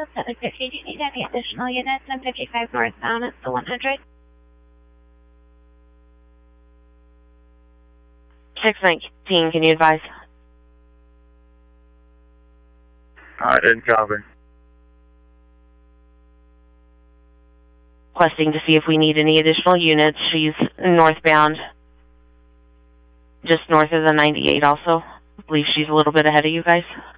Delta 750, do you need any additional units? I'm 55 northbound at the 100. 619, can you advise? Incoming. Requesting to see if we need any additional units. She's northbound, just north of the 98 also. I believe she's a little bit ahead of you guys.